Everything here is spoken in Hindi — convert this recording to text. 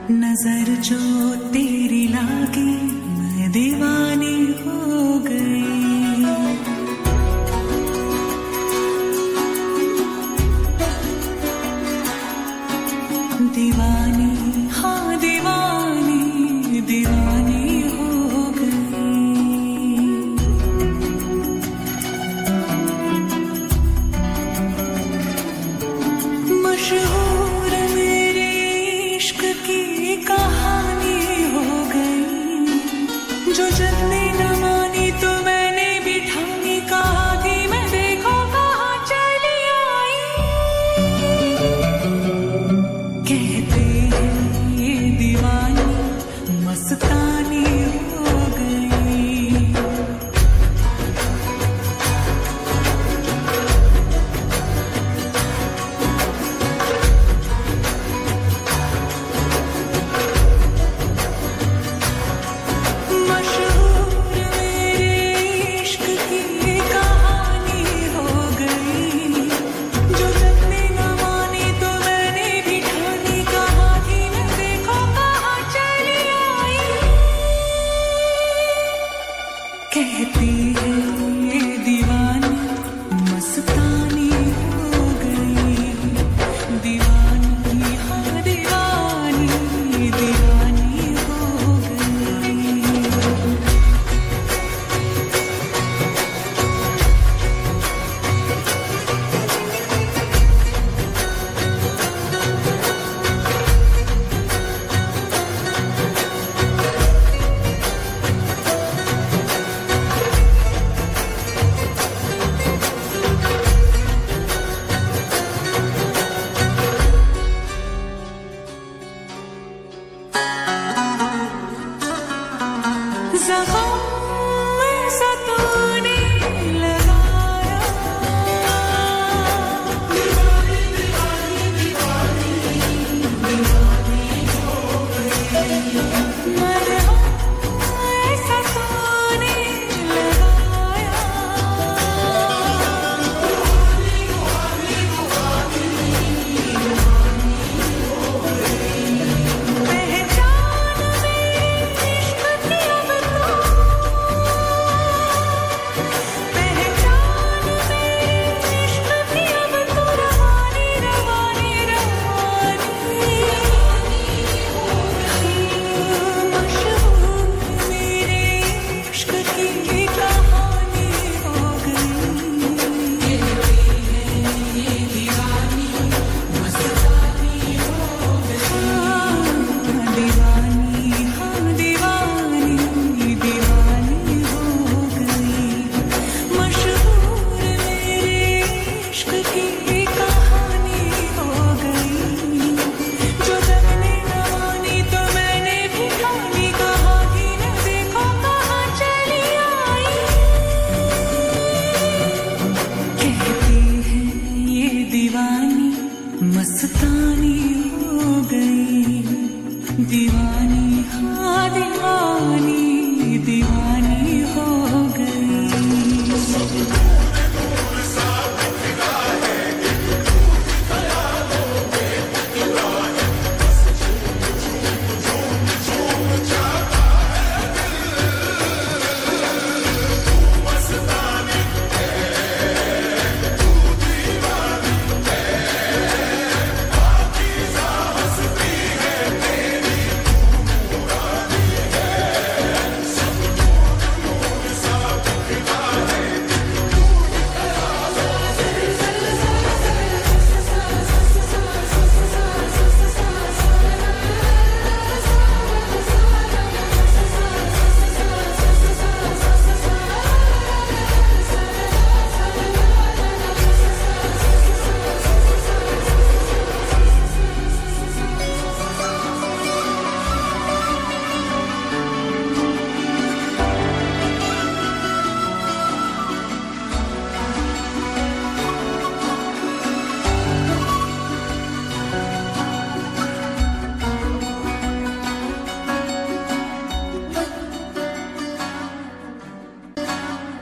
नजर जो तेरी लागी मैं दीवानी हो गई। दीवानी हाँ दीवानी दीवानी हो गई। मशहूर मेरे इश्क की कहानी हो गई। जो जतने न मानी तो मैंने भी ठानी, कहा थी मैं देखो कहाँ चली आई। कहते हैं ये दीवानी मस्तानी हो गई। कहती है ये दीवानी मस्तानी हो गई। दीवानी हाँ दीवानी दीवानी हो गई। मस्तानी हो गई। दीवानी